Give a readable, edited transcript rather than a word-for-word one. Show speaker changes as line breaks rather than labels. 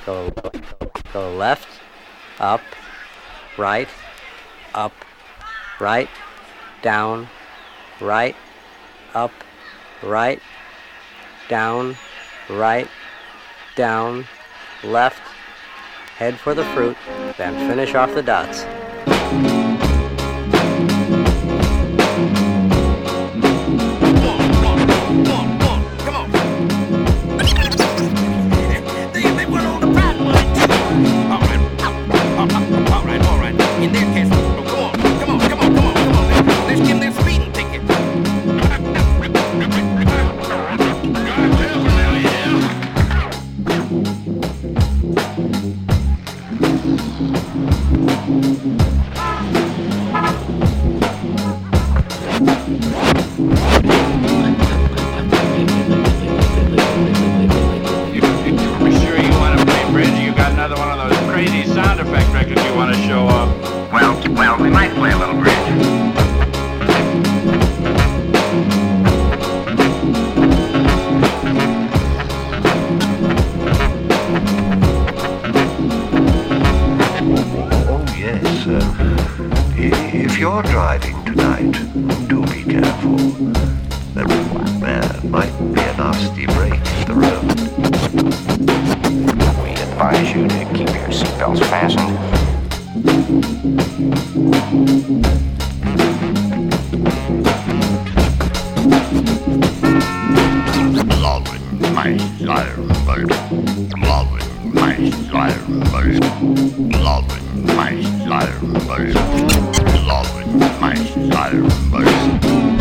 Go left, up, right, down, right, up, right, down, left, head for the fruit, then finish off the dots.
In their case, come on. Let's give them a speeding ticket.
You sure you want to play bridge? You got another one of those crazy sound effect records you want to show off?
Well, we might play a little bridge.
Oh, yes. If you're driving tonight, do be careful. There might be a nasty break in the road.
We advise you to keep your seatbelts fastened.
Loving my slumber, loving my slumber, loving my slumber, loving my slumber.